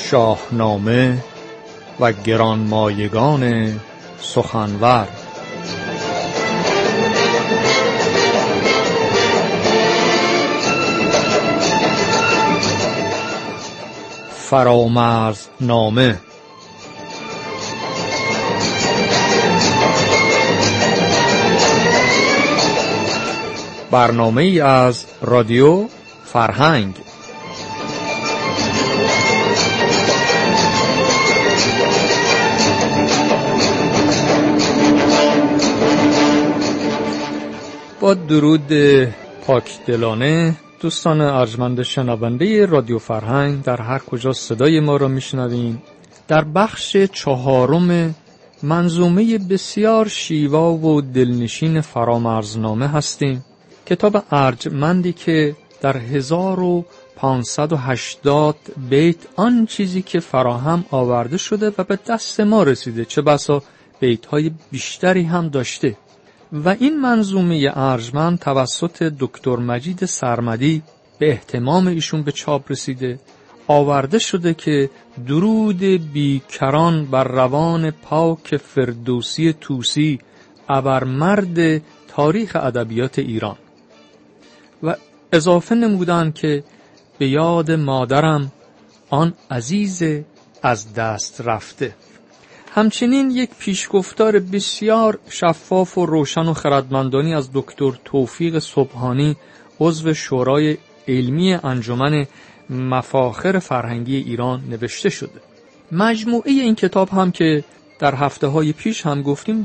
شاهنامه و گرانمایگان سخنور. فرامرزنامه. برنامه ای از رادیو فرهنگ. با درود پاکدلانه دوستان ارجمند شنونده رادیو فرهنگ در هر کجا صدای ما را میشنوین، در بخش 4 منظومه بسیار شیوا و دلنشین فرامرزنامه هستیم. کتاب ارجمندی که در 1580 بیت آن چیزی که فراهم آورده شده و به دست ما رسیده، چه بسا بیت‌های بیشتری هم داشته. و این منظومه ارجمند توسط دکتر مجید سرمدی به اهتمام ایشون به چاپ رسیده، آورده شده که درود بیکران بر روان پاک فردوسی طوسی، ابرمرد تاریخ ادبیات ایران. و اضافه نمودن که به یاد مادرم آن عزیز از دست رفته. همچنین یک پیشگفتار بسیار شفاف و روشن و خردمندانی از دکتر توفیق سبحانی، عضو شورای علمی انجمن مفاخر فرهنگی ایران نوشته شده. مجموعه این کتاب هم که در هفته‌های پیش هم گفتیم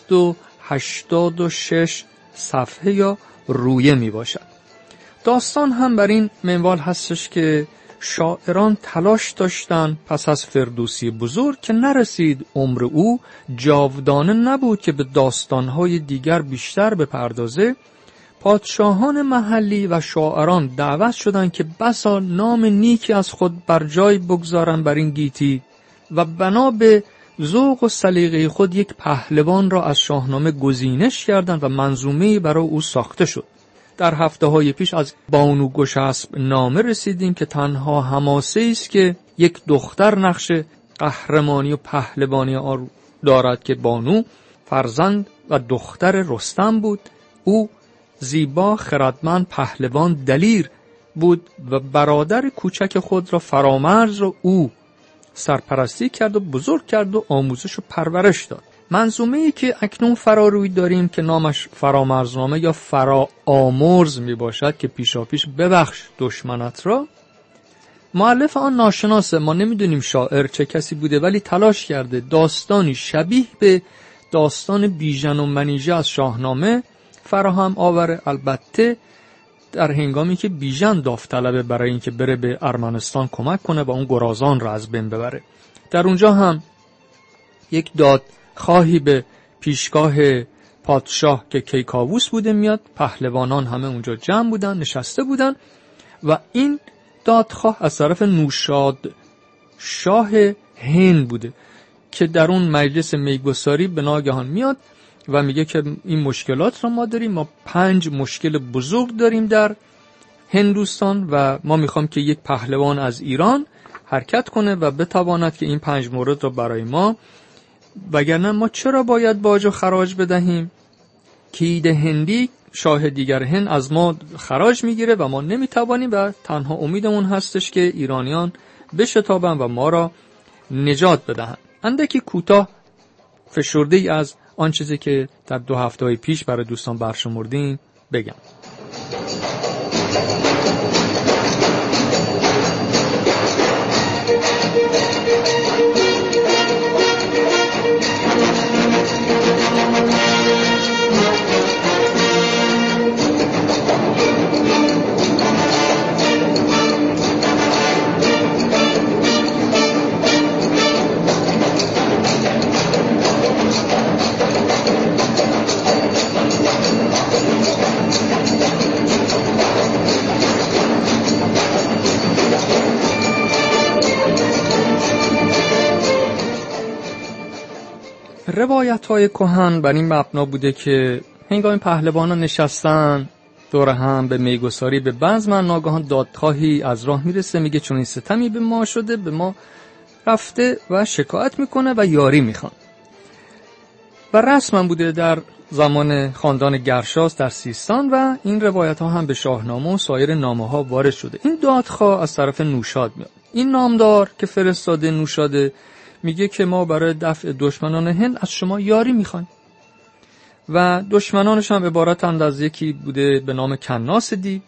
286 صفحه یا رویه می باشد. داستان هم بر این منوال هستش که شاعران تلاش داشتند پس از فردوسی بزرگ که نرسید عمر او، جاودانه نبود که به داستانهای دیگر بیشتر بپردازه، پادشاهان محلی و شاعران دعوت شدند که بسا نام نیکی از خود بر جای بگذارند بر این گیتی و بنا به ذوق و سلیقه خود یک پهلوان را از شاهنامه گزینش کردند و منظومه‌ای برای او ساخته شد. در هفته‌های پیش از بانو گشسب نامه رسیدیم که تنها حماسه‌ای است که یک دختر نقش قهرمانی و پهلوانی دارد که بانو فرزند و دختر رستم بود. او زیبا، خردمند، پهلوان، دلیر بود و برادر کوچک خود را فرامرز را او سرپرستی کرد و بزرگ کرد و آموزش و پرورش داد. منظومه‌ای که اکنون فراروی داریم که نامش فرامرزنامه یا فراآمرز می باشد که پیشاپیش ببخش دشمنت را، مؤلف آن ناشناسه، ما نمیدونیم شاعر چه کسی بوده، ولی تلاش کرده داستانی شبیه به داستان بیژن و منیژه از شاهنامه فراهم آوره، البته در هنگامی که بیژن داوطلبه برای اینکه بره به ارمنستان کمک کنه و اون گرازان را از بین ببره. در اونجا هم یک داد خواهی به پیشگاه پادشاه که کیکاووس بوده میاد، پهلوانان همه اونجا جمع بودن، نشسته بودن و این دادخواه از طرف نوشاد شاه هند بوده که در اون مجلس میگساری به ناگهان میاد و میگه که این مشکلات را ما داریم، ما 5 مشکل بزرگ داریم در هندوستان و ما میخوام که یک پهلوان از ایران حرکت کنه و بتواند که این 5 مورد را برای ما، وگرنه ما چرا باید باج و خراج بدهیم؟ کید هندی، شاه دیگر هند، از ما خراج میگیره و ما نمیتوانیم و تنها امیدمون هستش که ایرانیان بشتابن و ما را نجات بدهند. اندکی کوتاه فشرده ای از آن چیزی که در 2 هفته پیش برای دوستان برشمردیم بگم. روایت‌های کهن بر این مبنا بوده که هنگام پهلوانان نشستن دور هم به میگساری، به بزم ناگهان دادخواهی از راه میرسه، میگه چون این ستمی به ما شده، به ما رفته و شکایت میکنه و یاری میخوان و رسما بوده در زمان خاندان گرشاسب در سیستان و این روایت ها هم به شاهنامه و سایر نامه ها وارد شده. این دادخواه از طرف نوشاد میاد. این نامدار که فرستاده نوشاده میگه که ما برای دفع دشمنان هند از شما یاری میخوایم و دشمنانش هم عبارتند از یکی بوده به نام کناس دیو،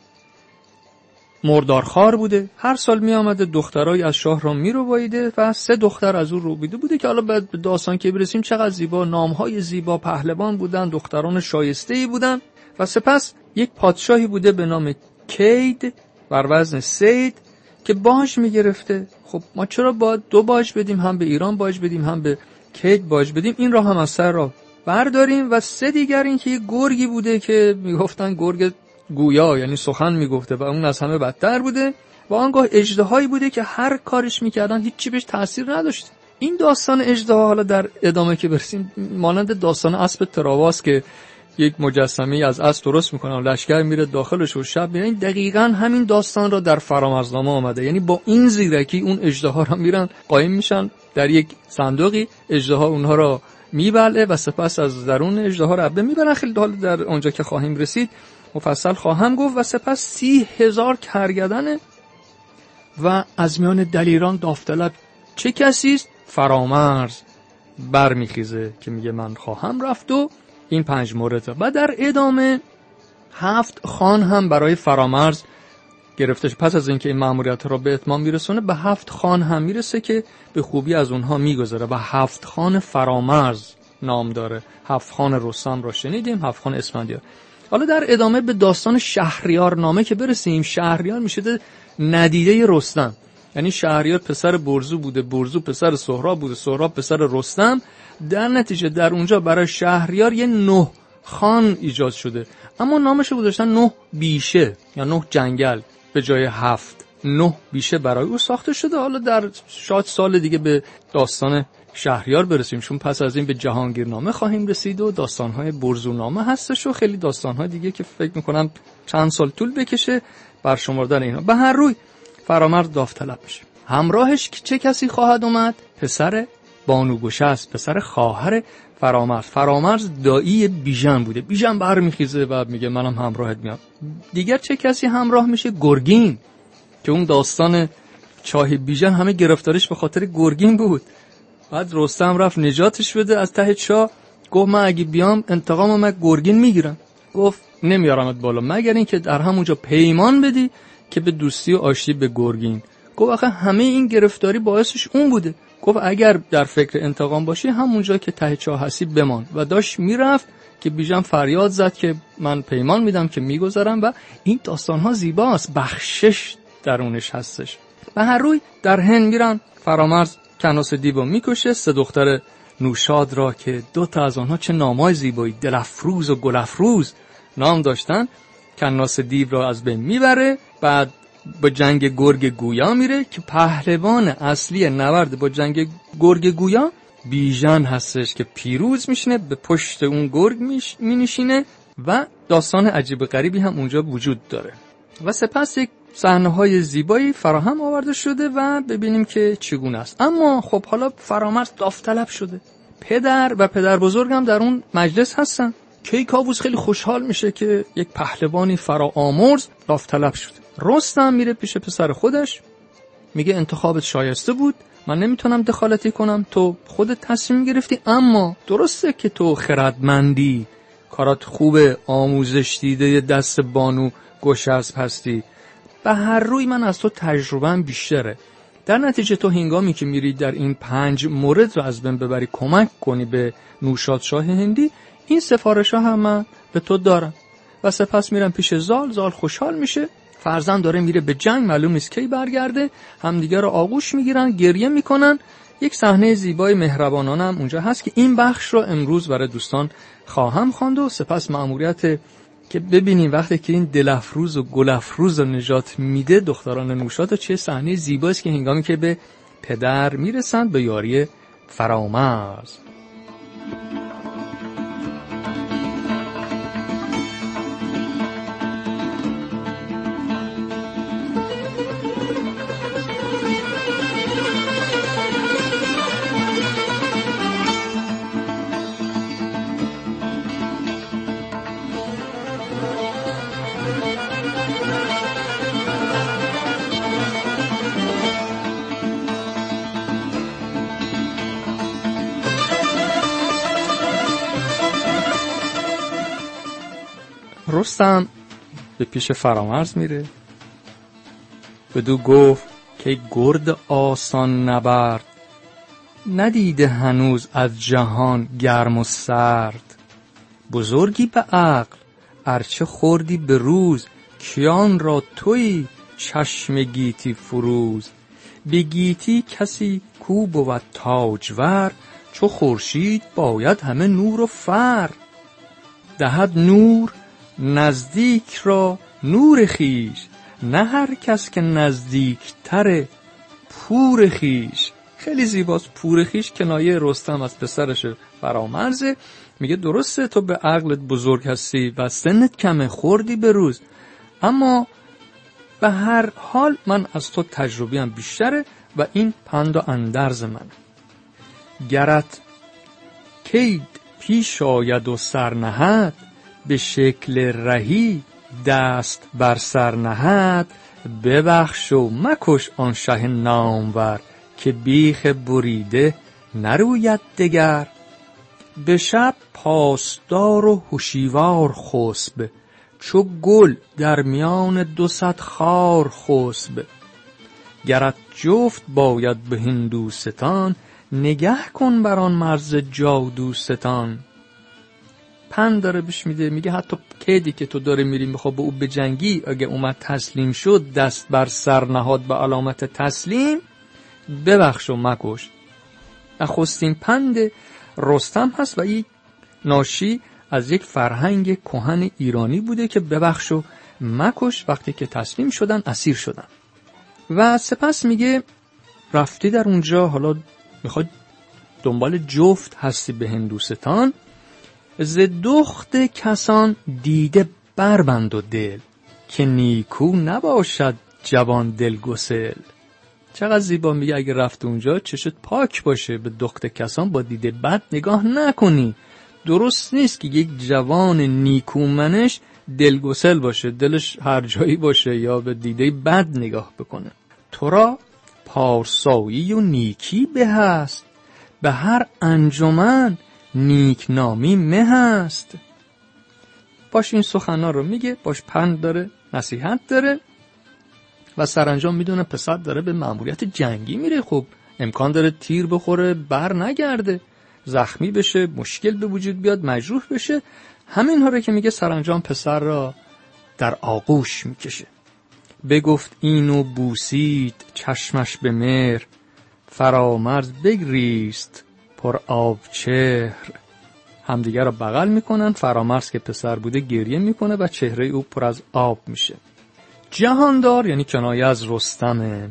مردارخوار بوده، هر سال می آمده دخترای از شاه را می روباییده و 3 دختر از او روبیده بوده که حالا بعد به داستان که برسیم چقدر زیبا، نامهای زیبا، پهلوان بودن، دختران شایسته‌ای بودن. و سپس یک پادشاهی بوده به نام کید بر وزن سید که باج می گرفته. خب ما چرا باید 2 باج بدیم، هم به ایران باج بدیم هم به کید باج بدیم، این را هم از سر را برداریم. و 3 دیگر این که یک گرگی بوده که میگفتن گرگ گویا، یعنی سخن میگفته و اون از همه بدتر بوده و آنگاه اژدهایی بوده که هر کارش میکردن هیچی بهش تأثیر نداشته. این داستان اژدها حالا در ادامه که برسیم مانند داستان اسب تراواس که یک مجسمه از اسب درست میکنن، لشکر میره داخلش و شب میره، این دقیقاً همین داستان را در فرامرزنامه آمده. یعنی با این زیرکی اون اژدها را میرن قایم میشن در یک صندوقی، اژدها اونها را میبلعه و سپس از درون اژدها را عبه میبرن. خیلی حالا در اونجا که خواهیم رسید مفصل خواهم گفت. و سپس 30,000 کرگدن و از میان دلیران داوطلب چه کسی است؟ فرامرز برمیخیزه که میگه من خواهم رفت و این 5 مورد. و در ادامه 7 خان هم برای فرامرز گرفته. پس از اینکه این مأموریت را به اتمام میرسونه به 7 خان هم میرسه که به خوبی از اونها میگذره و 7 خان فرامرز نام داره. 7 خان رستم را شنیدیم، 7 خان اسفندیار. حالا در ادامه به داستان شهریار نامه که برسیم، شهریار میشه ندیده رستم. یعنی شهریار پسر برزو بوده، برزو پسر سهراب بوده، سهراب پسر رستم. در نتیجه در اونجا برای شهریار یه 9 خان ایجاد شده، اما نامش رو گذاشتن 9 بیشه یا 9 جنگل به جای 7. 9 بیشه برای او ساخته شده. حالا در شاید سال دیگه به داستان شهریار برسیم، چون پس از این به جهانگیرنامه خواهیم رسید و داستان‌های برزونامه هستش و خیلی داستان‌های دیگه که فکر می‌کنم چند سال طول بکشه برشمردن اینا. به هر روی فرامرز داوطلب میشه. همراهش چه کسی خواهد اومد؟ پسر بانوگوشه است، پسر خواهر فرامرز. فرامرز دایی بیژن بوده. بیژن برمیخیزه و میگه منم همراهت میام. دیگر چه کسی همراه میشه؟ گرگین، که اون داستان چاه بیژن همه گرفتارش به خاطر گرگین بود. بعد رستم رفت نجاتش بده از ته چاه. گفت من اگه بیام انتقام من گرگین میگیرم. گفت نمیارمت بالا مگر این که در همونجا پیمان بدی که به دوستی و آشتی به گرگین. گفت آخه همه این گرفتاری باعثش اون بوده. گفت اگر در فکر انتقام باشی همونجا که ته چاه هستی بمان. و داشت میرفت که بیژن فریاد زد که من پیمان میدم که میگذرم. و این داستان‌ها زیباست، بخشش درونش هستش. به هر روی در هند میرن. فرامرز کناس دیو میکشه. 3 دختر نوشاد را که 2 تا از آنها چه نامای زیبایی، دلفروز و گلفروز نام داشتن، کناس دیو را از بین میبره. بعد با جنگ گرگ گویا میره که پهلوان اصلی نبرد با جنگ گرگ گویا بیژن هستش که پیروز میشینه، به پشت اون گرگ مینشینه و داستان عجیب غریبی هم اونجا وجود داره. و سپس یک صحنه‌های زیبایی فراهم آورده شده و ببینیم که چگونه است. اما خب حالا فرامرز داوطلب شده، پدر و پدر بزرگم در اون مجلس هستن. کیکاووس خیلی خوشحال میشه که یک پهلوانی فراآمرز داوطلب شده. رستم میره پیش پسر خودش، میگه انتخابت شایسته بود، من نمیتونم دخالتی کنم، تو خودت تصمیم گرفتی، اما درسته که تو خردمندی، کارات خوبه، آموزش دیده دست بانو گشسب هستی، به هر روی من از تو تجربه‌ام بیشتره. در نتیجه تو هنگامی که میری در این 5 مورد رو از بین ببری، کمک کنی به نوشاد شاه هندی، این سفارش ها هم من به تو دارم. و سپس میرم پیش زال. زال خوشحال میشه، فرزند داره میره به جنگ، معلوم نیست کی برگرده. همدیگه رو آغوش میگیرن، گریه میکنن. یک صحنه زیبای مهربانانه هم اونجا هست که این بخش رو امروز برای دوستان خواهم خواند و سپس مأموریت که ببینیم وقتی که این دلفروز و گلفروز رو نجات میده دختران نوشاد، چه صحنه زیباست که هنگامی که به پدر میرسند به یاری فرامرز. رستم به پیش فرامرز میره، بدو گفت که گرد آسان نبرد، ندیده هنوز از جهان گرم و سرد. بزرگی به عقل ارچه خوردی به روز، کیان را تویی چشم گیتی فروز. به گیتی کسی کو بود تاجور، چو خورشید باید همه نور و فر. دهد نور نزدیک را نور خویش، نه هر کس که نزدیک تر پور خویش. خیلی زیباست. پور خویش کنایه رستم از پسرش فرامرزه. میگه درسته تو به عقلت بزرگ هستی و سنت کمه، خوردی به روز، اما به هر حال من از تو تجربیم بیشتره و این پند و اندرز من. گرت کید پیش آید و سر نهد، به شکل رهی دست بر سر نهد. ببخش و مکش آن شه نامور، که بیخ بریده نروید دگر. به شب پاسدار و هوشیوار خسب، چو گل در میان 200 خار خسب. گرت جفت باید به هندوستان، نگه کن بر آن مرز جادوستان. پند داره بهش میده، میگه حتی کیدی که تو داره میری میخواد با او بجنگی، اگه اومد تسلیم شد، دست بر سر نهاد به علامت تسلیم، ببخش و مکش. نخستین پند رستم هست و این ناشی از یک فرهنگ کهن ایرانی بوده که ببخش و مکش وقتی که تسلیم شدن، اسیر شدن. و سپس میگه رفتی در اونجا، حالا میخواد دنبال جفت هستی به هندوستان. ز دخت کسان دیده بربند و دل، که نیکو نباشد جوان دلگسل. چقدر زیبا. میگه اگه رفت اونجا چشت پاک باشه، به دخت کسان با دیده بد نگاه نکنی. درست نیست که یک جوان نیکومنش دلگسل باشه، دلش هر جایی باشه یا به دیده بد نگاه بکنه. تو را پارسایی و نیکی به هست، به هر انجمن نیک نامی مه هست. باش این سخنا رو میگه، باش پند داره، نصیحت داره و سرانجام میدونه پسر داره به مأموریت جنگی میره. خب امکان داره تیر بخوره، بر نگرده، زخمی بشه، مشکل به وجود بیاد، مجروح بشه. همین ها رو که میگه سرانجام پسر را در آغوش میکشه. بگفت اینو بوسید چشمش به مهر، فرامرز بگریست پر آب چهر. همدیگر رو بغل میکنن. فرامرز که پسر بوده گریه میکنه و چهره او پر از آب میشه. جهاندار یعنی کنایه از رستمه.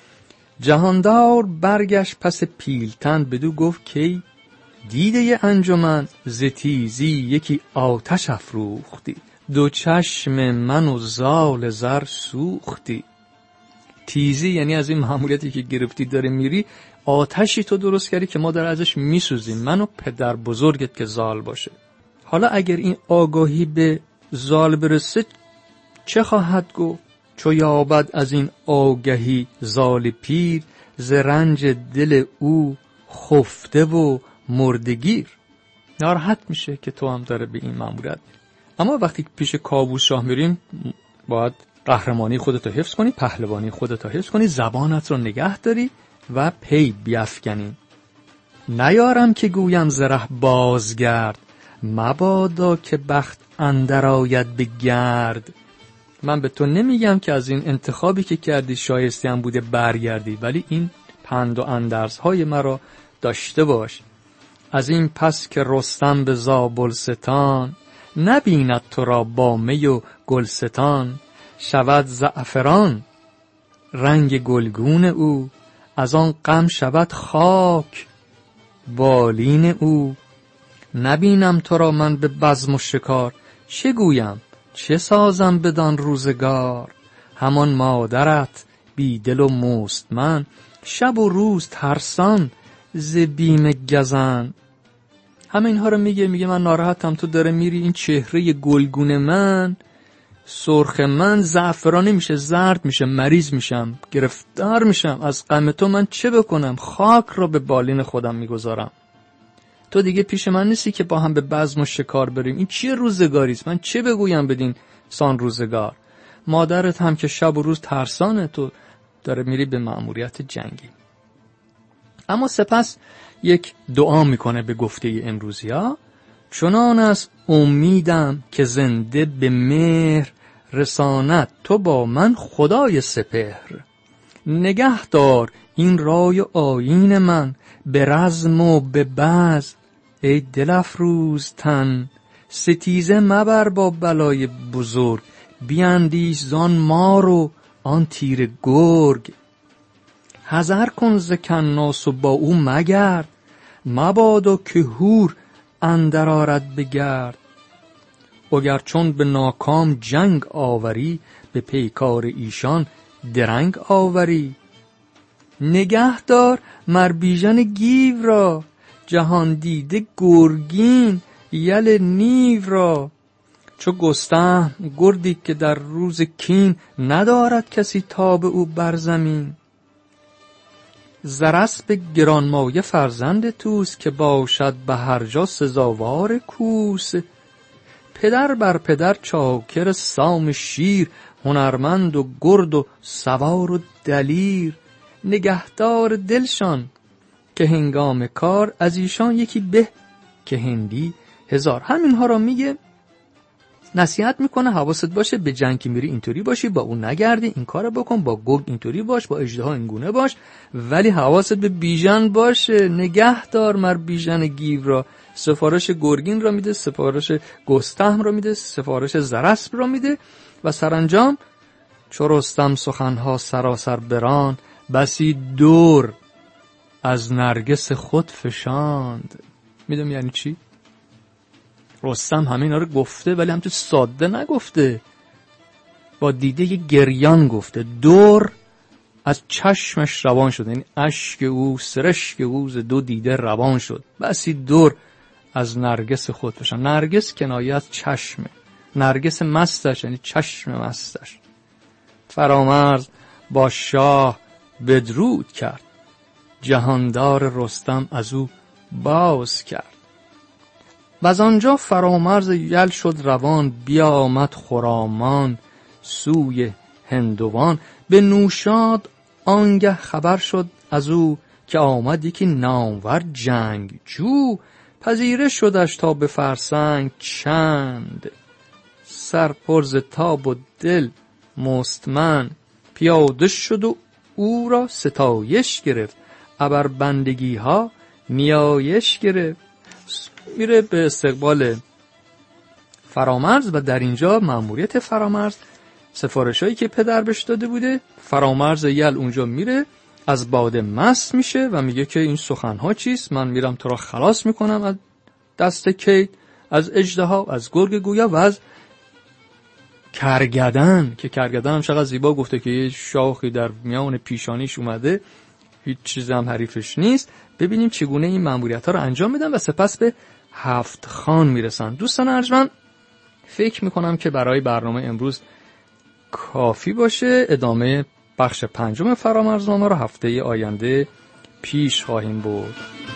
جهاندار برگشت پس پیلتن، بدو گفت که دیده انجمن ز تیزی یکی آتش افروختی، 2 چشم من و زال زر سوختی. تیزی یعنی از این مأموریتی که گرفتی داره میری، آتشی تو درست کردی که ما در ازش میسوزیم، من و پدر بزرگت که زال باشه. حالا اگر این آگاهی به زال برسه چه خواهد گفت؟ چو یابد از این آگهی زال پیر، ز رنج دل او خفته و مردگیر. ناراحت میشه که تو هم داره به این مأموریت. اما وقتی پیش کاووس شاه میریم باید قهرمانی خودتو حفظ کنی، پهلوانی خودتو حفظ کنی، زبانت رو نگه داری و پی بیفکنی. نیارم که گویم زره بازگرد، مبادا که بخت اندر آید به گرد. من به تو نمیگم که از این انتخابی که کردی شایسته هم بوده برگردی، ولی این پند و اندرزهای مرا داشته باش. از این پس که رستم به زابلستان، نبیند تو را با می و گلستان. شود زعفران رنگ گلگون او، از آن غم شود خاک بالین او. نبینم تو را من به بزم و شکار، چه گویم چه سازم بدان روزگار. همان مادرت بی دل و مستمند، شب و روز ترسان ز بیم گزند. همه اینها رو میگه من ناراحتم، تو داره میری، این چهره گلگون من، سرخ من زعفرانی میشه، زرد میشه، مریض میشم، گرفتار میشم از غم تو. من چه بکنم؟ خاک را به بالین خودم میگذارم. تو دیگه پیش من نیستی که با هم به بزم و شکار بریم. این چیه روزگاریست؟ من چه بگویم بدین سان روزگار؟ مادرت هم که شب و روز ترسانه، تو داره میری به مأموریت جنگی. اما سپس یک دعا میکنه به گفته امروزیا: چنان از امیدم که زنده به مهر رساند تو با من خدای سپهر. نگه دار این رای و آیین من به رزم و به بزم. ای دل افروز تن ستیزه مبر با بلای بزرگ. بیندیش زان مار و آن تیر گرگ. حذر کن ز کناس و با او مگرد. مبادا که هور اندر آرد به گرد. اگر چون به ناکام جنگ آوری به پیکار ایشان درنگ آوری. نگه دار مر بیژن گیو را جهان دیده گرگین یل نیو را. چو گستهم گردی که در روز کین ندارد کسی تاب او بر زمین. زرسپ گرانمایه فرزند توست که باشد به هر جا سزاوار کوس. پدر بر پدر چاکر سام شیر هنرمند و گرد و سوار و دلیر. نگهدار دلشان که هنگام کار از ایشان یکی به که هندی هزار. همینها را میگه، نصیحت میکنه حواست باشه به جنگ که میری اینطوری باشی، با اون نگردی، این کارو بکن، با گرگ اینطوری باش، با اژدها اینگونه باش، ولی حواست به بیژن باشه. نگه دار مر بیژن گیو را. سفارش گرگین را میده، سفارش گستهم را میده، سفارش زرسپ را میده و سرانجام چو رستم سخنها سراسر بران بسی دور از نرگس خود فشاند. میدونم یعنی چی؟ رستم همه اینا رو گفته ولی همچون ساده نگفته، با دیده گریان گفته. دور از چشمش روان شد، یعنی اشک او، سرشک او ز دو دیده روان شد. بسی دور از نرگس خود فشاند. نرگس کنایه از چشمه، نرگس مستش یعنی چشم مستش. فرامرز با شاه بدرود کرد، جهاندار رستم از او باز کرد. و از آنجا فرامرز یل شد روان، بیامد خرامان سوی هندوان. به نوشاد آنگه خبر شد از او که آمد یکی نامور جنگ جو. پذیره شدش تا به فرسنگ چند، سر پر ز تاب و دل مستمند. پیاده شد و او را ستایش گرفت، ابر بندگی ها نیایش گرفت. میره به استقبال فرامرز و در اینجا مأموریت فرامرز، سفارشایی که پدر بهش داده بوده، فرامرز یل اونجا میره از باده مست میشه و میگه که این سخنها چیست؟ من میرم تو را خلاص میکنم از دست کید، از اژدها، از گرگ گویا و از کرگدن. که کرگدن هم چقدر زیبا گفته که یه شاخی در میان پیشانیش اومده، هیچ چیز هم حریفش نیست. ببینیم چگونه این مأموریت‌ها رو انجام میدن و سپس به 7 خان میرسن. دوستان ارجمند، فکر میکنم که برای برنامه امروز کافی باشه. ادامه بخش 5 فرامرزنامه رو هفته آینده پیش خواهیم برد.